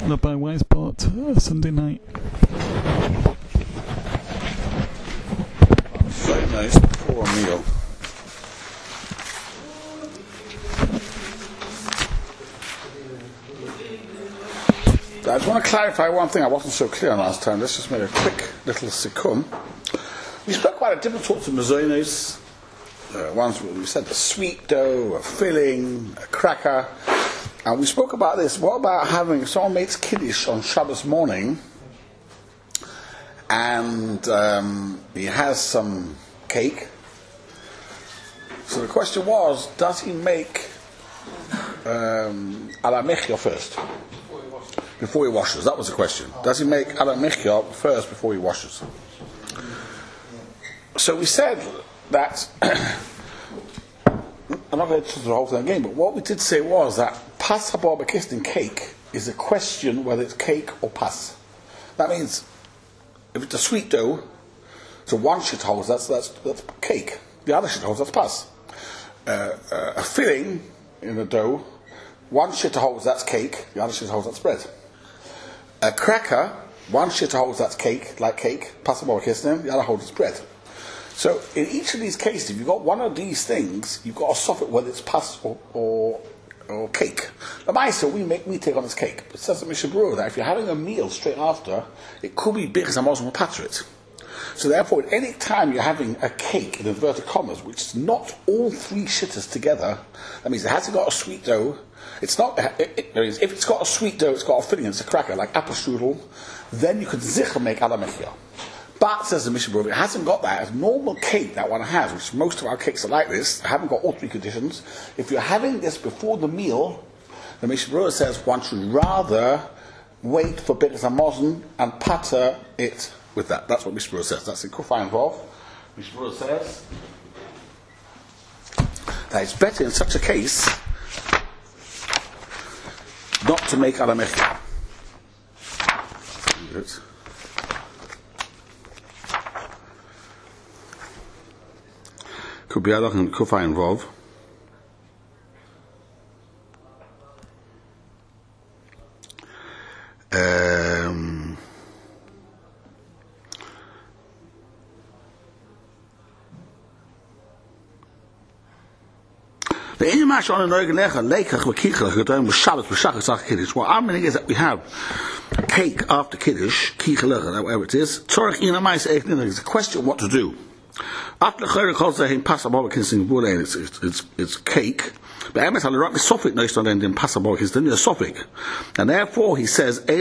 Rabbi Weisbart, Sunday night. Very nice before a meal. I just want to clarify one thing I wasn't so clear on last time. Let's just make a quick little sikkum. We spoke about different sorts of mazonos. Ones we said the sweet dough, a filling, a cracker. And we spoke about this. What about having someone makes kiddush on Shabbos morning and he has some cake? So the question was, does he make ala mechia first? Before he washes? That was the question. Does he make ala mechia first before he washes? So we said that I'm not going to do the whole thing again, but what we did say was that pas habarbakistin cake is a question whether it's cake or pas. That means if it's a sweet dough, so one shit holds that's cake, the other shit holds that's pas. A filling in the dough, one shit holds that's cake, the other shit holds that's bread. A cracker, one shit holds that's cake, like cake, pas habarbakistin, the other holds it's bread. So in each of these cases, if you've got one of these things, you've got to soften whether it's pas or cake. The Maisa, we take on this cake. But it says in Mishnah Berurah that if you're having a meal straight after, it could be big as a Muslim patrit. So therefore, at any time you're having a cake, in inverted commas, which is not all three shitters together, that means it hasn't got a sweet dough. It's not. If it's got a sweet dough, it's got a filling, it's a cracker, like apple strudel, then you could zichar make ala mechia. But, says the Mishnah Berurah, it hasn't got that. As normal cake that one has, which most of our cakes are like this, haven't got all three conditions. If you're having this before the meal, the Mishnah Berurah says one should rather wait for Birkas Hamazon and patter it with that. That's what Mishnah Berurah says. That's in Kufay involved. Mishnah Berurah says that it's better in such a case not to make ala mechia. Could be Adach and Kufa involved. The Inyash on the Noigalecha, Lekach, Wakichach, Yodoim, Shabbat, B'Shachas, Kiddush. Well, our meaning is that we have cake after Kiddush, Kichalech, whatever it is. Tzorach Inamais Eichnin, it's a question what to do. After the calls him it's cake, but Emes had a rock sophic noise on end in Pasabok is the new sophic, and therefore he says, but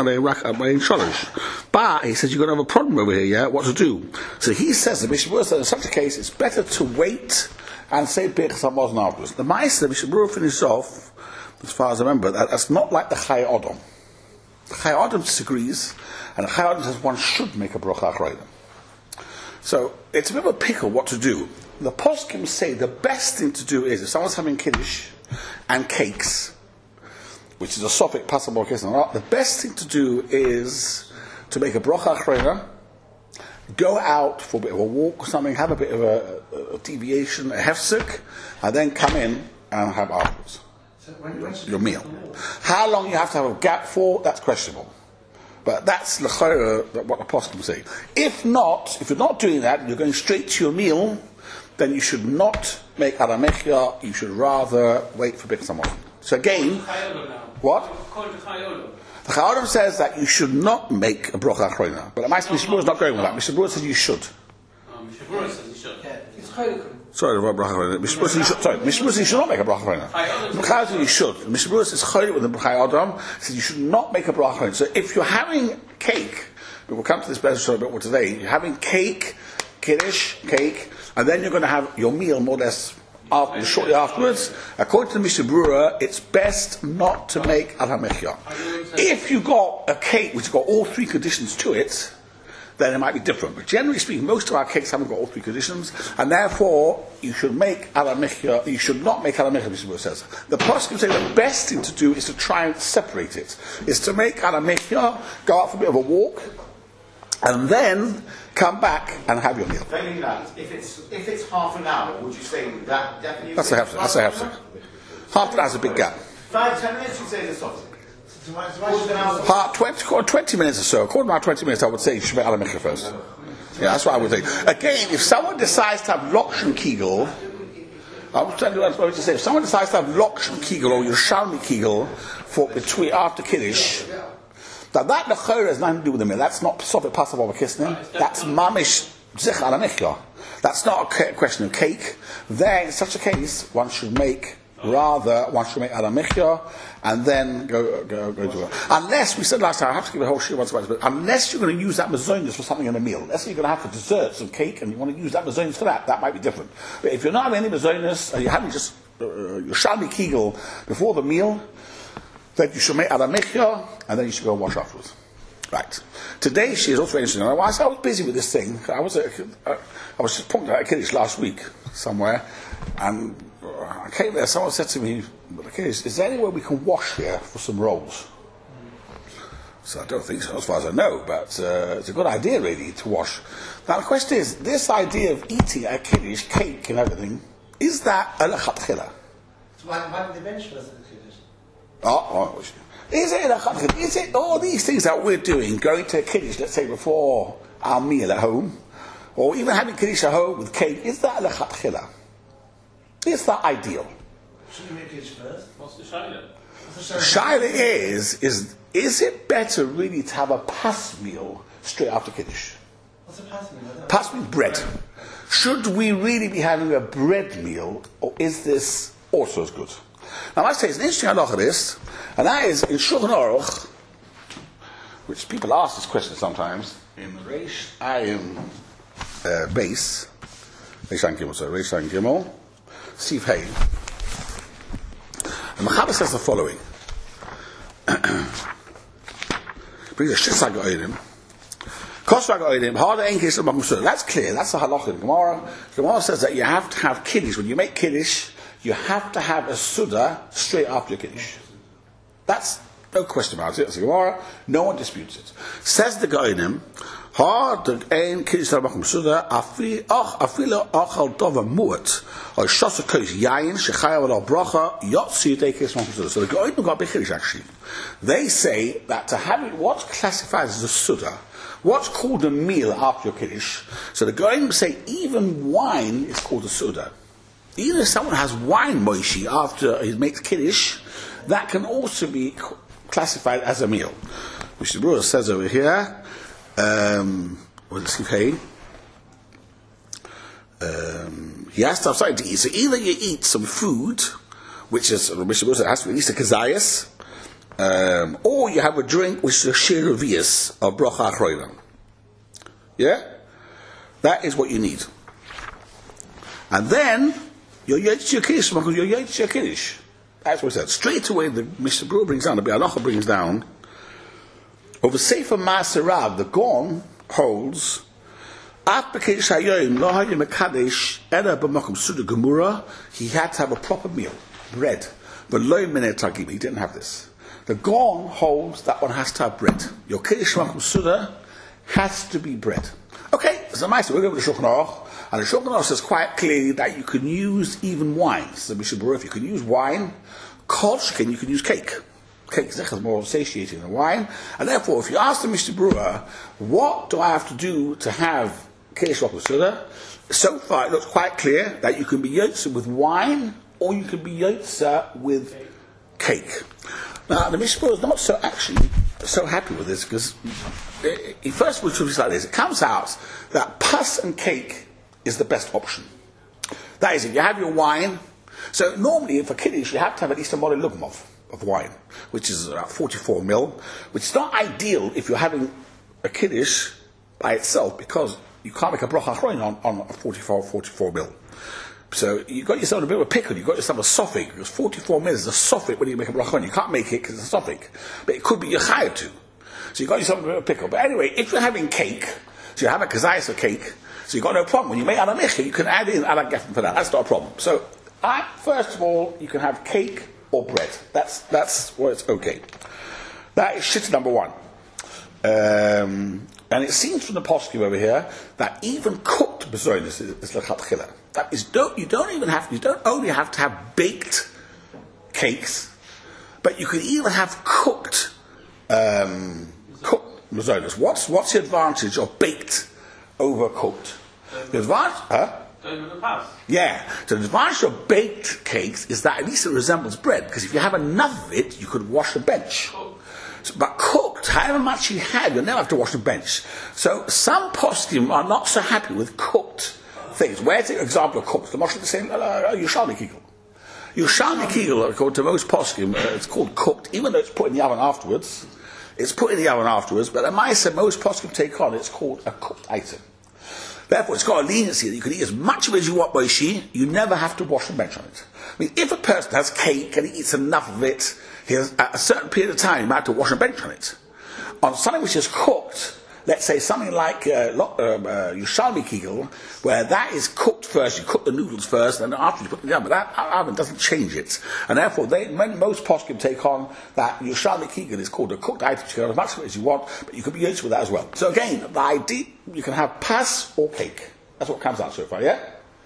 he says you're going to have a problem over here, yeah? What to do? So he says the Mishnah Berurah says in such a case it's better to wait and say Birkas Hamazon afterwards. The Ma'aseh, the Mishnah Berurah finishes off, as far as I remember, that's not like the Chai Adam. The Chai Adam disagrees, and the Chai Adam says one should make a bracha achrayim. So it's a bit of a pickle what to do. The poskim say the best thing to do is if someone's having kiddush and cakes, which is a sophic passable case, the best thing to do is to make a bracha achrayim, go out for a bit of a walk or something, have a bit of a deviation, a hefsek, and then come in and have afterwards your meal. How long you have to have a gap for, that's questionable. But that's l'chayra, what the poskim say. If not, if you're not doing that, you're going straight to your meal, then you should not make ala mechia, you should rather wait for Birkas Hamazon. So again, what? The Chai Adam says that you should not make a bracha achrayna, but Mishnah Berurah is not going with that. Mishnah Berurah says you should. Mishnah Berurah says you should. Sorry, Mishnah Berurah says you should. Sorry, Mishnah Berurah says you should not make a bracha achrayna. Chai Adam says you should. Mishnah Berurah says chaylik with the Chai Adam says you should not make a bracha achrayna. So if you're having cake, we'll come to this better a bit more today. You're having cake, kiddush, cake, and then you're going to have your meal more or less shortly afterwards. According to the Mishnah Berurah, it's best not to make ala mechia. If you got a cake which has got all three conditions to it, then it might be different. But generally speaking, most of our cakes haven't got all three conditions, and therefore you should make ala mechia. You should not make ala mechia. Mishnah Berurah says the poskim say the best thing to do is to try and separate it. Is to make ala mechia, go out for a bit of a walk, and then come back and have your meal. Failing that, if it's half an hour, would you say that definitely? That's a hefsek. Half an hour is a big gap. 5-10 minutes, you say the sofik. So 20 minutes or so. According to my 20 minutes, I would say you should make Ala Michya first. Yeah, that's what I would think. Again, if someone decides to have Lokshon Kegel, I was telling you what I was going to say. If someone decides to have Lokshon Kegel or Yerushalmi Kegel for between after Kiddush, that Nechora has nothing to do with the meal. That's not Sofet Pasav or Kisnin. That's Mamish Zich Ala Michya. That's not a question of cake. There, in such a case, one should make Ala Michya and then go to it. Unless, we said last time, I have to give a whole shit once about this, but unless you're going to use that mazonis for something in a meal, let's say you're going to have for desserts and cake and you want to use that mazonis for that might be different. But if you're not having any mazonis and you're having just your Shalmi Kegel before the meal, then you should make Ala Michya and then you should go and wash afterwards. Right. Today she is also very interesting. I was busy with this thing. I was just pointing out a Kiddush last week somewhere, and I came there. Someone said to me, "Is there anywhere we can wash here for some rolls?" So I don't think so, as far as I know. But it's a good idea, really, to wash. Now the question is, this idea of eating a Kiddush cake and everything, is that a lechatchila? So why did they mention us in the Kiddush? Is it all these things that we're doing, going to a Kiddush, let's say before our meal at home, or even having Kiddush at home with cake, is that lechatchila? Is that ideal? Shouldn't you make Kiddush first? What's the shaila? Shaila is it better really to have a pas meal straight after Kiddush? What's a pas meal? Pas means bread. Should we really be having a bread meal, or is this also as good? Now, I say it's an interesting halacha this, and that is in Shulchan Aruch, which people ask this question sometimes, in Reish Ayin base, Reish Ayin Gimel, Siv Hay. And Mechaber says the following. Brings a Shitzag Oidim. Kosvag Oidim, Harder Enkis of Mamusur. That's clear, that's the halacha in the Gemara. The Gemara says that you have to have Kiddush. When you make Kiddush, you have to have a Suda straight after your Kiddush. That's no question about it. It's a Gemara. No one disputes it. Says the Goinim, Hard ein Kiddush Makum Suda, Afilo Achal Dova Muat, or Shosa Kois Yayin, Shechayav al Bracha, Yotzi Dekis Makum Suda. So the Goinim got a big Kiddush actually. They say that to have it, what's classified as a Suda, what's called a meal after your Kiddush, so the Goinim say even wine is called a Suda. Even if someone has wine moishi after he makes Kiddush, that can also be classified as a meal. Which the Brura says over here, he has to have something to eat. So either you eat some food, which is, Mr. Brura has to be at least a kazayas, or you have a drink which is a shiravias of bracha achroilam. Yeah? That is what you need. And then, you're Yotzi Kiddush, because you're Yotzi Kiddush. That's what he said. Straight away, the Mr. Brewer brings down, the Bi'alacha brings down, over Sefer Ma'aseh, the Gaon holds, Af B'Kiddush Hayoim, Lo Hayim Mekadesh, Ela B'Makom Suda Gemura, he had to have a proper meal, bread. But Lo Minei Tagim, he didn't have this. The Gaon holds that one has to have bread. Your Kiddush Makom Suda has to be bread. Okay, so we're going to the Shulchan Aruch. And the Shulchan Aruch says quite clearly that you can use even wine. So Mishnah Berurah, you can use wine, kol sheken, you can use cake. Cake is more satiating than wine. And therefore, if you ask the Mishnah Berurah, what do I have to do to have Kiddush Makom Suda? So far, it looks quite clear that you can be yotza with wine, or you can be yotza with cake. Now, the Mishnah Berurah is not so happy with this, because he first would truth like this. It comes out that pas and cake is the best option. That is, if you have your wine, so normally for Kiddush you have to have at least a model lugmov of wine, which is about 44 mil, which is not ideal if you're having a Kiddush by itself, because you can't make a bracha achroin on a 44 mil. So you got yourself a bit of a pickle, you got yourself a sofik, because 44 mil is a sofik when you make a bracha achroin. You can't make it because it's a sofik, but it could be your chayav too. So you got yourself a bit of a pickle. But anyway, if you're having cake, so you have a kazayas of cake, so you've got no problem. When you make Ala Michya, you can add in Ala Geffen for that. That's not a problem. So, first of all, you can have cake or bread. That's where it's okay. That is shit number one. And it seems from the poskim over here that even cooked bezonis is lechatchila. That is, you don't only have to have baked cakes, but you can even have cooked cooked mazonos. What's the advantage of baked over cooked? The advantage, Going with the pass. yeah. So the advantage of baked cakes is that at least it resembles bread, because if you have enough of it, you could wash the bench. So, but cooked, however much you have, you'll never have to wash the bench. So some poskim are not so happy with cooked things. Where's the example of cooked? The Moshe is saying, Yerushalmi kigel. Yerushalmi kigel, according to most poskim, it's called cooked, even though it's put in the oven afterwards. It's put in the oven afterwards, but the Maisa, most poskim take on, it's called a cooked item. Therefore, it's got a leniency that you can eat as much of it as you want, Boishi. You never have to wash the bench on it. I mean, if a person has cake and he eats enough of it, he has, at a certain period of time, he might have to wash a bench on it. On something which is cooked, let's say something like Yerushalmi kigel, where that is cooked first, you cook the noodles first, and then after you put it down, but that oven doesn't change it. And therefore, most poskim take on that Yerushalmi kigel is called a cooked item, you can have as much of it as you want, but you can be used with that as well. So again, the idea, you can have pas or cake. That's what comes out so far, yeah?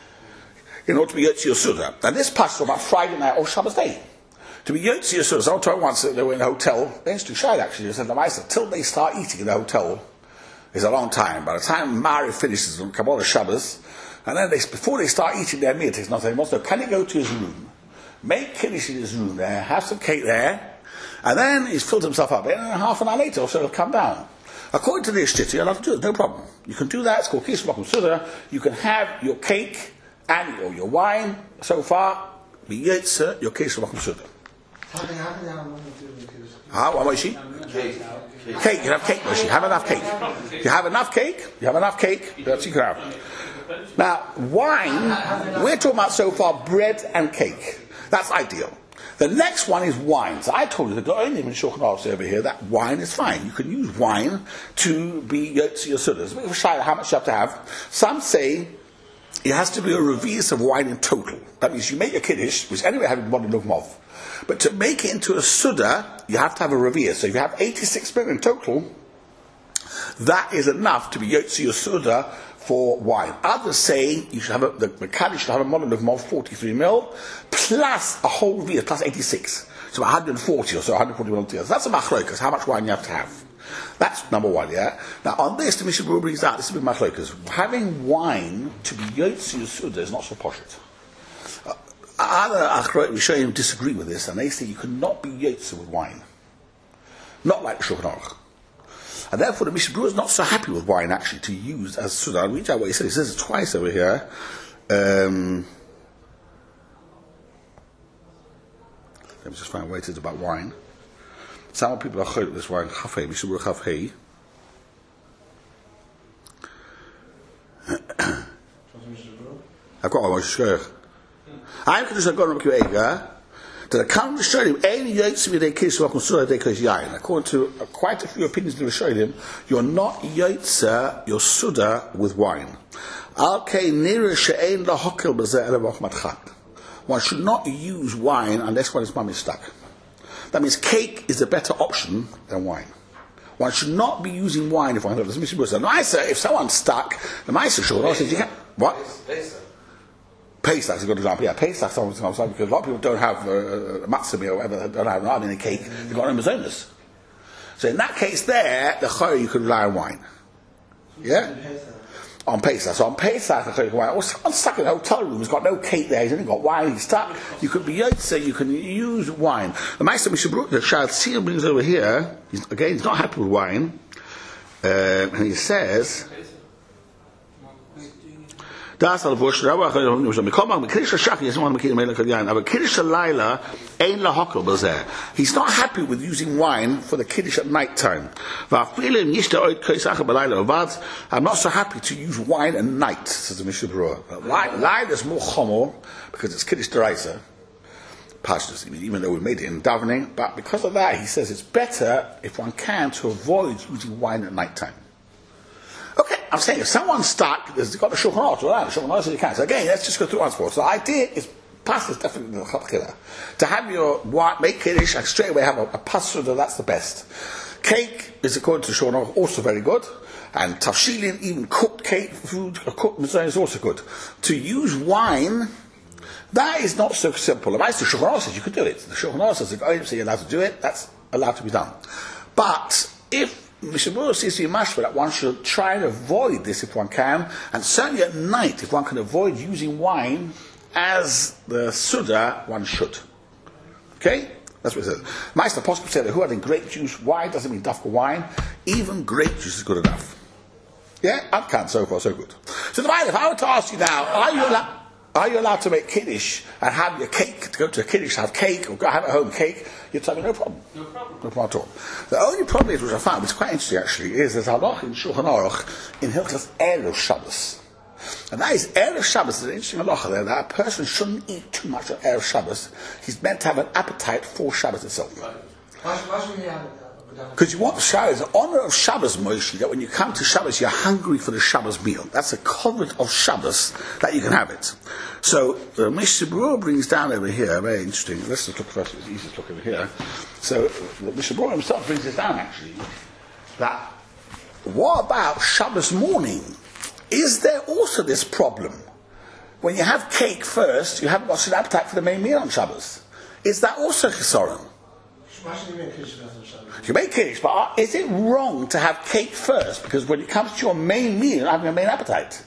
In order to be Yotzi Yasuda. And this pas is about Friday night or Shabbos day. To be Yotzi Yasuda, someone told me once that they were in a hotel, they used to shy actually, they said, till they start eating in the hotel, is a long time. By the time Mari finishes on Kabbalah Shabbos, and then before they start eating their meal, it takes nothing more. So can he go to his room, make Kiddush in his room there, have some cake there, and then he's filled himself up, and then half an hour later or so he'll come down. According to the Ishtiti, you're allowed to do it, no problem. You can do that, it's called Kiddush Makom Suda. You can have your cake and your wine, so far, be Yetzer, your Kiddush Makom Suda. How many hours do you do Kiddush? What was she? Cake, you have cake, Moshe. Have enough cake. You have enough cake, that's you can have. Now, wine, we're talking about so far bread and cake. That's ideal. The next one is wine. So I told you, the only in Shulchan Aruch over here, that wine is fine. You can use wine to be Yotzi Yasuda. It's a bit of a shy how much you have to have. Some say it has to be a revius of wine in total. That means you make a kiddush, which anyway having one of of. But to make it into a suda, you have to have a revius. So if you have 86 mil in total, that is enough to be Yotzi Yasuda for wine. Others say you should have the kaddish should have a model of 43 mil plus a whole revius plus 86. So 140 or so, 140 mil together. So that's a machlokas, how much wine you have to have. That's number one, yeah? Now on this, the Mishnah Berurah brings out, this is a big machlokas. Having wine to be Yotzi Yasuda is not so poshut. Other Achrayim Rishonim disagree with this, and they say you cannot be Yotze with wine. Not like Shulchan Aruch. And therefore the Mishnah Berurah is not so happy with wine actually to use as Suda. I'll read out what he says. He says it twice over here. Let me just find what it is about wine. Some people are chaylik this wine. Chafei, Mishnah Berurah Chafei. I've got one more. I'm going to go to Ega. The account Rishonim, any Yotzi Midei Kiddush Makom Suda Dekos Yain. According to quite a few opinions of the Rishonim, you're not Yotze your Suda with wine. Alkei Nira She'ein Lahokel B'Zeh Ele B'Chmat Chag. One should not use wine unless one is mami stuck. That means cake is a better option than wine. One should not be using wine if one has a nicer. If someone's stuck, the nicer should says you can what? Pesach is a good example. Yeah, Pesach sometimes because a lot of people don't have matzah meal or whatever, they don't have any cake. They've got no mazonas. So in that case, there the chayil you could rely on wine. Yeah, on Pesach. So on Pesach, the chayil wine. Or someone's stuck in a hotel room. He's got no cake there. He's only got wine. He's stuck. You could be yotze. You can use wine. The Meister Mishnah Berurah, the Shad Tzir brings over here. He's not happy with wine, and he says. He's not happy with using wine for the kiddush at night time. I'm not so happy to use wine at night, says the Mishnah Berurah. Light is more chomo because it's kiddush deraisa, even though we made it in davening. But because of that, he says it's better if one can to avoid using wine at night time. Okay, I'm saying if someone's stuck, there's got the Shulchan Aruch, right? The Shulchan Aruch says you can. So again, let's just go through one sport. So the idea is, pas is definitely the chatchila. To have your make kiddush and straight away have a pas suda, that's the best. Cake is according to the Shulchan Aruch also very good, and tafshilin, even cooked cake food, cooked mezuzah is also good. To use wine, that is not so simple. The Shulchan Aruch says you could do it. The Shulchan Aruch says if I say you're allowed to do it, that's allowed to be done. But if Mishabura seems to be mashma that one should try and avoid this if one can, and certainly at night, if one can avoid using wine as the Suda, one should. Okay? That's what it says. Meister Apostle said that who having grape juice, wine doesn't mean dafka wine, even grape juice is good enough. Yeah? I can't, so far, so good. So if I were to ask you now, are you allowed to make kiddush and have your cake, to go to a kiddush, have cake, or go have at home cake? You'd tell me no problem. No problem. No problem at all. The only problem is, which I found, which is quite interesting actually, is there's a halach in Shulchan Aruch in Hilchas Erev Shabbos. And that is, Erev Shabbos is an interesting halacha there, that a person shouldn't eat too much on Erev Shabbos. He's meant to have an appetite for Shabbos itself. Because you want the Shabbos, the honor of Shabbos, Moshe, that when you come to Shabbos, you're hungry for the Shabbos meal. That's a covenant of Shabbos that you can have it. So, Mishabura brings down over here, very interesting. Let's just look first, it's easy to look over here. So, Mishabura himself brings this down actually, that what about Shabbos morning? Is there also this problem? When you have cake first, you haven't got an appetite for the main meal on Shabbos. Is that also chisaron? You make kiddush, but is it wrong to have cake first? Because when it comes to your main meal, you're having a main appetite.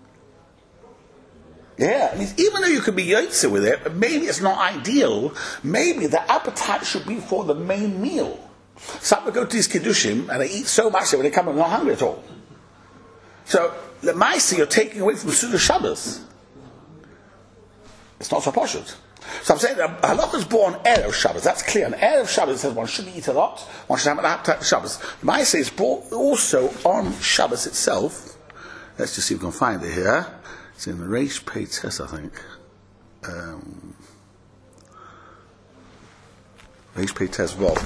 Yeah, I mean, even though you can be yotze with it, maybe it's not ideal. Maybe the appetite should be for the main meal. Some people go to these kiddushim and they eat so much that when they come, they're not hungry at all. So, the Maisi you're taking away from Suda Shabbos. It's not so poshut. So I'm saying that halach is born Erev Shabbos. That's clear. On Erev Shabbos it says one shouldn't eat a lot. One should have an appetite for Shabbos. The Maisi is brought also on Shabbos itself. Let's just see if we can find it here. It's in the Reish Pei Tes, I think. Reish Pei Tes Vav.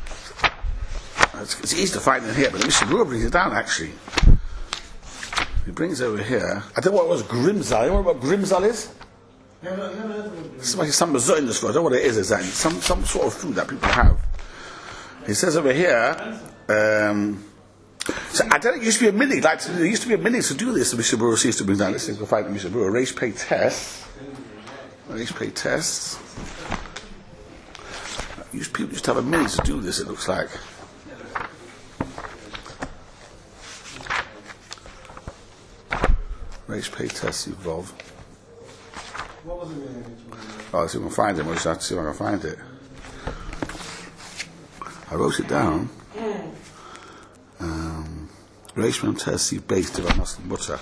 It's easy to find it here, but the Mishabura brings it down actually. He brings over here. I don't know what it was, Grimzal. You know what Grimzal is? It's like some mazot in this food. I don't know what it is exactly. Some sort of food that people have. He says over here. So I don't know. It used to be a minute. Like there used to be a minute to do this. The Mishabura used to bring down. Let's see if we can find the Mishabura. Reish Pei Tes. Reish Pei Tes. People used to have a minute to do this. It looks like. Reish Pei Tes Yuvov. What was the name? Oh, let's see if we can find it. We'll just have to see if I can find it. I wrote it down. Reish Pei Tes Yuvov based on Muslim butter.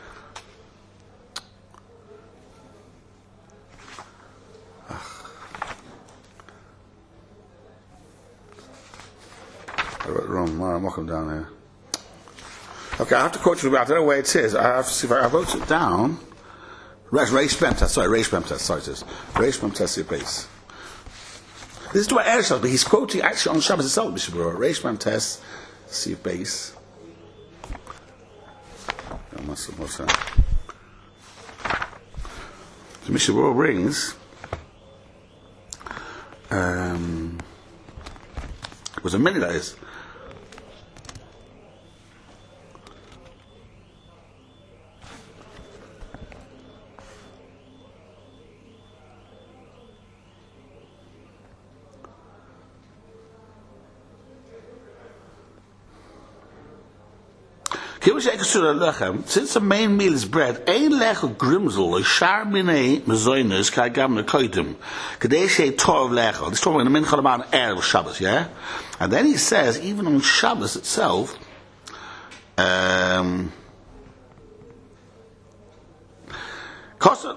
I wrote it wrong. I'm walking down here. Okay, I have to quote you, but I don't know where it is. I have to see if I wrote it down. Reish Pei Tes, sorry, Reish Pei Tes, sorry, it is. Reish Pei Tes Yubais. This is to what Erev Shabbos, but he's quoting actually on Shabbos itself, Mishabura. Reish Pei Tes Yubais. The Mishabura brings. It was a minute, that is. Since the main meal is bread, ein lechel grimzel, a shar minei mezoinus, kai gam nekoidim, kadeshe tov lechel. This is talking in the minchal about Erev Shabbos, yeah? And then he says, even on Shabbos itself, But take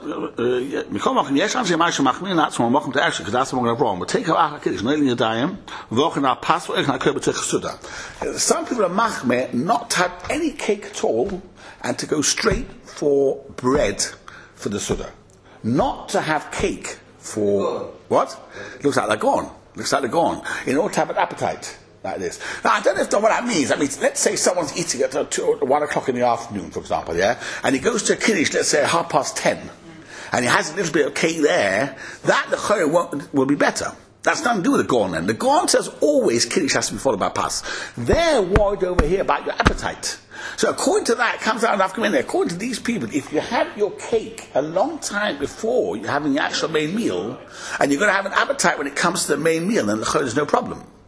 some people are machmir not to have any cake at all and to go straight for bread for the Suda. Not to have cake for what? Looks like they're gone. Looks like they're gone. In order to have an appetite. Like this. Now, I don't know if what that means. I mean, let's say someone's eating at 1 o'clock in the afternoon, for example, yeah? And he goes to a kiddush, let's say at 10:30, and he has a little bit of cake there, that the chayr will be better. That's nothing to do with the Gorn then. The Gorn says always kiddush has to be followed by pas. They're worried over here about your appetite. So according to that, it comes out of Afghanistan. According to these people, if you have your cake a long time before you're having the actual main meal, and you're going to have an appetite when it comes to the main meal, then the chayr is no problem.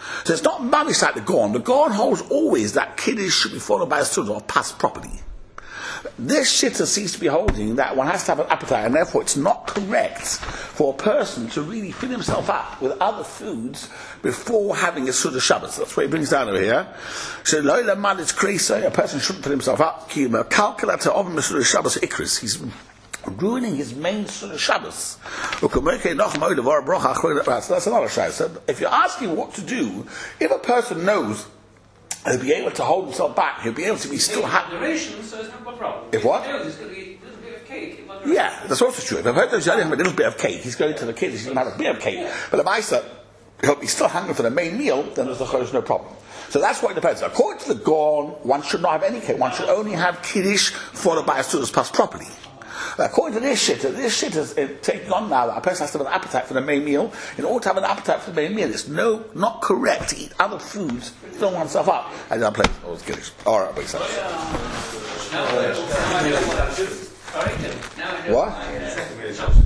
So it's not mamish like the Gaon. The Gaon holds always that Kiddush should be followed by a suda or pas properly. This shitta seems to be holding that one has to have an appetite, and therefore it's not correct for a person to really fill himself up with other foods before having a Suda Shabbos. That's what he brings down over here. So, loyla malich kresa, a person shouldn't fill himself up. Calculator of Suda Shabbos ikris. He's ruining his main Suda Shabbos. So that's another shayla. So if you're asking what to do, if a person knows he'll be able to hold himself back, he'll be able to be still happy. Moderation, so it's not a problem. If what? He's going to eat a little bit of cake. Yeah, that's also true. If a person only have a little bit of cake, he's going to the Kiddush, he's going to have a bit of cake. But if I said he'll be still hungry for the main meal, then there's no problem. So that's what it depends. According to the Gaon, one should not have any cake. One should only have Kiddush followed by a Sudas Pas properly. According to this shit is taking on now that a person has to have an appetite for the main meal. In order to have an appetite for the main meal, it's not correct to eat other foods, fill oneself up. And then play all Kiddush. Alright, wait a second. What?